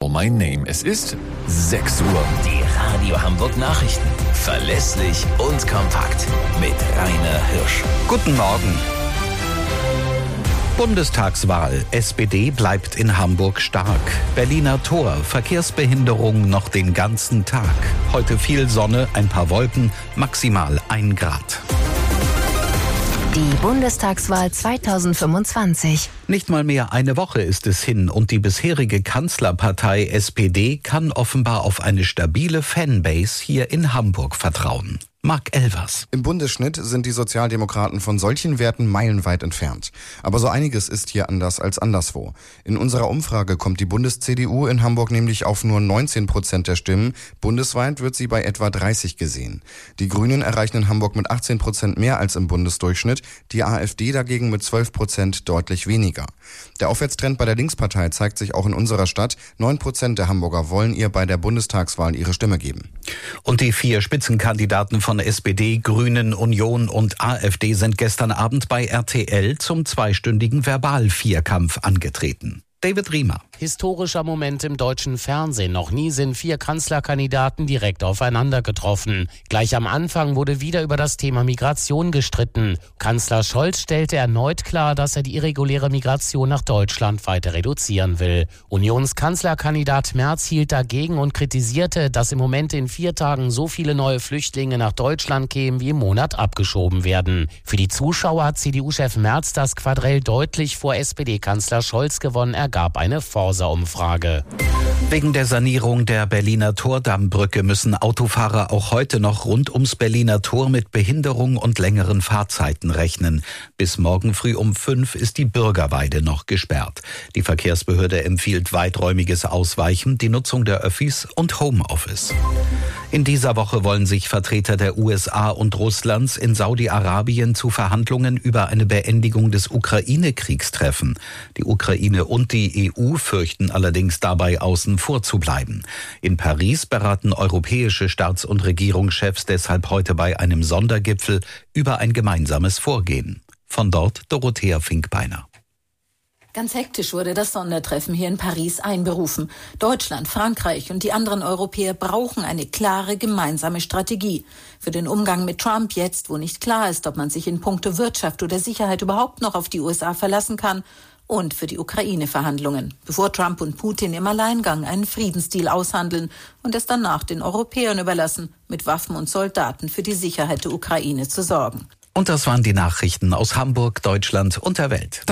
my name. Es ist 6 Uhr. Die Radio Hamburg Nachrichten. Verlässlich und kompakt. Mit Rainer Hirsch. Guten Morgen. Bundestagswahl. SPD bleibt in Hamburg stark. Berliner Tor. Verkehrsbehinderung noch den ganzen Tag. Heute viel Sonne, ein paar Wolken, maximal 1 Grad. Die Bundestagswahl 2025. Nicht mal mehr eine Woche ist es hin und die bisherige Kanzlerpartei SPD kann offenbar auf eine stabile Fanbase hier in Hamburg vertrauen. Marc Elvers. Im Bundesschnitt sind die Sozialdemokraten von solchen Werten meilenweit entfernt. Aber so einiges ist hier anders als anderswo. In unserer Umfrage kommt die Bundes-CDU in Hamburg nämlich auf nur 19% der Stimmen. Bundesweit wird sie bei etwa 30 gesehen. Die Grünen erreichen in Hamburg mit 18% mehr als im Bundesdurchschnitt, die AfD dagegen mit 12% deutlich weniger. Der Aufwärtstrend bei der Linkspartei zeigt sich auch in unserer Stadt. 9% der Hamburger wollen ihr bei der Bundestagswahl ihre Stimme geben. Und die 4 Spitzenkandidaten von SPD, Grünen, Union und AfD sind gestern Abend bei RTL zum 2-stündigen Verbal-Vierkampf angetreten. David Riemer. Historischer Moment im deutschen Fernsehen. Noch nie sind 4 Kanzlerkandidaten direkt aufeinander getroffen. Gleich am Anfang wurde wieder über das Thema Migration gestritten. Kanzler Scholz stellte erneut klar, dass er die irreguläre Migration nach Deutschland weiter reduzieren will. Unionskanzlerkandidat Merz hielt dagegen und kritisierte, dass im Moment in 4 Tagen so viele neue Flüchtlinge nach Deutschland kämen, wie im Monat abgeschoben werden. Für die Zuschauer hat CDU-Chef Merz das Quadrell deutlich vor SPD-Kanzler Scholz gewonnen, gab eine Forsa-Umfrage. Wegen der Sanierung der Berliner Tordammbrücke müssen Autofahrer auch heute noch rund ums Berliner Tor mit Behinderung und längeren Fahrzeiten rechnen. Bis morgen früh um 5 ist die Bürgerweide noch gesperrt. Die Verkehrsbehörde empfiehlt weiträumiges Ausweichen, die Nutzung der Öffis und Homeoffice. In dieser Woche wollen sich Vertreter der USA und Russlands in Saudi-Arabien zu Verhandlungen über eine Beendigung des Ukraine-Kriegs treffen. Die Ukraine und die EU fürchten allerdings dabei außen vor zu bleiben. In Paris beraten europäische Staats- und Regierungschefs deshalb heute bei einem Sondergipfel über ein gemeinsames Vorgehen. Von dort Dorothea Finkbeiner. Ganz hektisch wurde das Sondertreffen hier in Paris einberufen. Deutschland, Frankreich und die anderen Europäer brauchen eine klare gemeinsame Strategie. Für den Umgang mit Trump jetzt, wo nicht klar ist, ob man sich in puncto Wirtschaft oder Sicherheit überhaupt noch auf die USA verlassen kann. Und für die Ukraine-Verhandlungen, bevor Trump und Putin im Alleingang einen Friedensdeal aushandeln und es danach den Europäern überlassen, mit Waffen und Soldaten für die Sicherheit der Ukraine zu sorgen. Und das waren die Nachrichten aus Hamburg, Deutschland und der Welt.